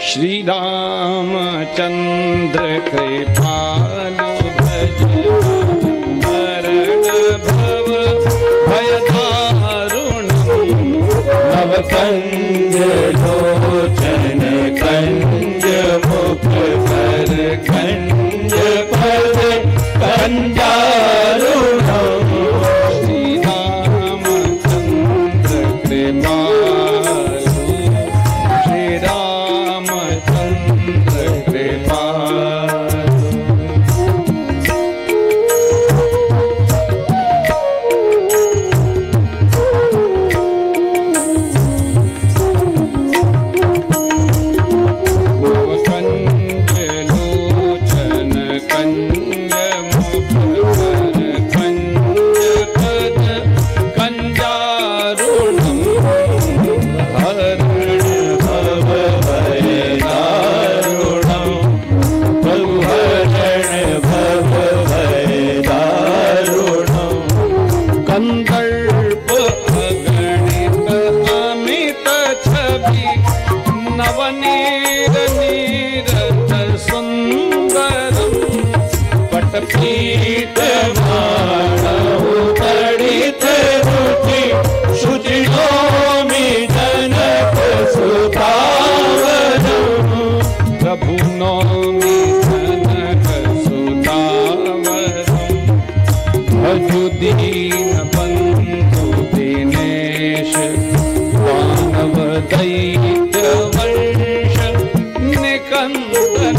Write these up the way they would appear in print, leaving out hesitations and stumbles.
श्री रामचंद्र कृपालु भज मरण भव भय दारुणम् नवकंज लोचन कंज मुख कर कंज पद कंजारुणम् श्री रामचंद्र कृपालु श्री रामचंद्र कृपालु। पीत मानव पढ़ित रुचि शुचिनोमि जनक सुतावरम् प्रभु नौमि जनक सुतावरम् भजु दीन बंधु दिनेश दानव दैत्य वंश निकंदन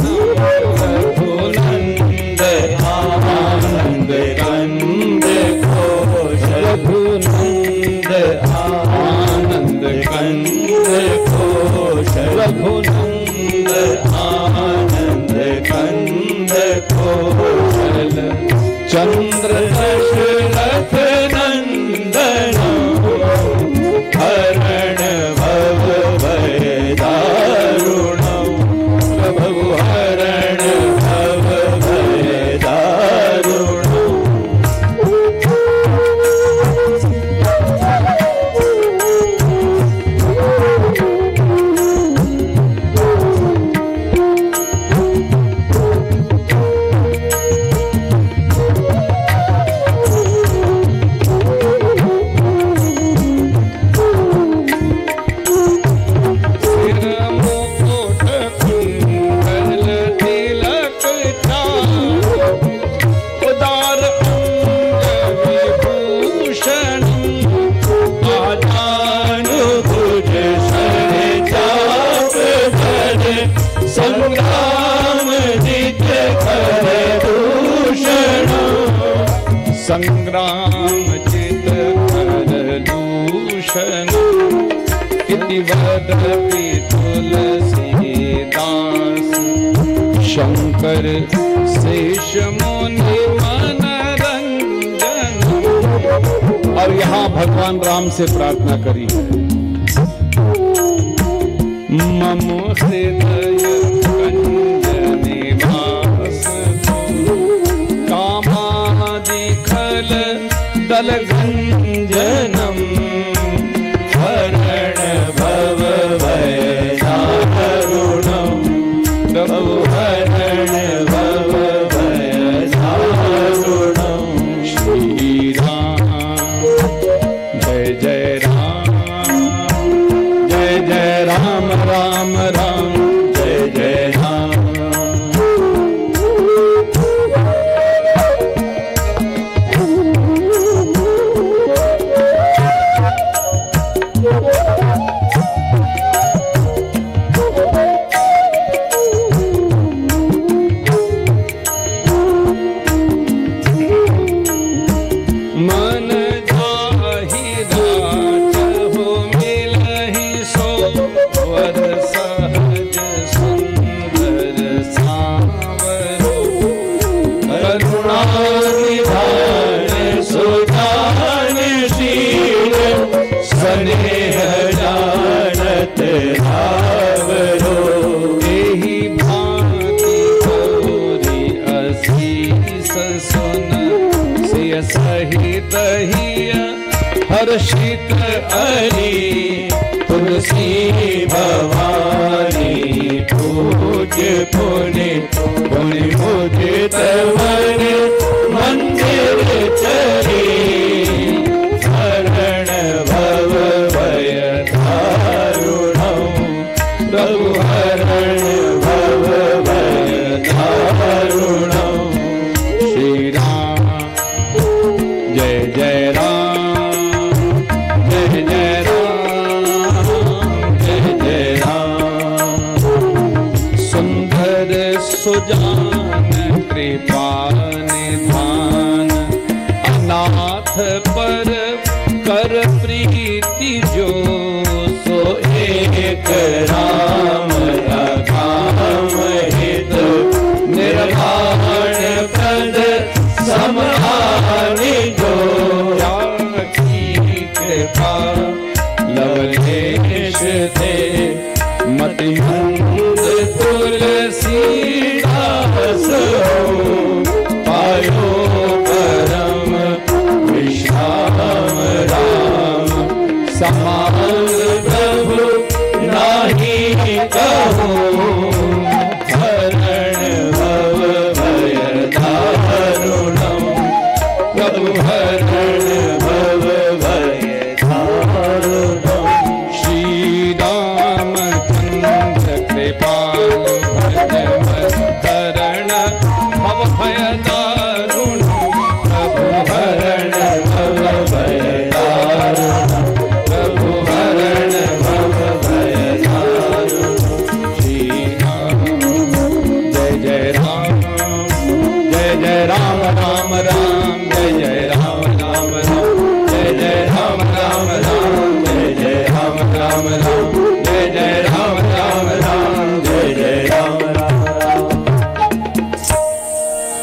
आनंद कंद घोष रघुनंद आनंद कंद घोष रघुनंद आनंद कंद घोष चंद्र दशरथ नंदन हरण भव भय दारुणम् प्रभु हरण भव भय दारुणम्। संग्राम चित कर दूषण इति वदति तुलसीदास शंकर शेष मुनि मनरंजन। और यहाँ भगवान राम से प्रार्थना करी है ममो हृदय कंज निवास कामादिखल दलगंजनम हरण भव भय दारुणम् प्रभु हरण भव भय दारुणम्। श्री राम जय जय राम जय जय राम राम राम जय जय राम। मन जाहि राज हो मिलहि सो वर सहज सुंदर सावरो करुणा निधान सुजान शील स्नेह जानत भावरो एहि भांति गौरी असीस सुन सिय सहित हिय हर्षित अरि तुलसी भवानी पुनि पुनि मुदित वन मंदिर चरी हरण भव भय दारुणम प्रभु हरण भव भय दारुणम। श्री राम जय जय राम जय जय राम जय जय राम। सुंदर सुजान कृपा निधान अनाथ पर कर प्रीति जो सो एक राम राम हित निर्वाण पद समानि जो की कृपा लवलेश थे मति मंद तुलसीदास पायो परम विश्राम राम समान प्रभु नाही कहो हरण भव भय दारुणम प्रभु हरण भव भय दारुणम। श्री रामचंद्र कृपाल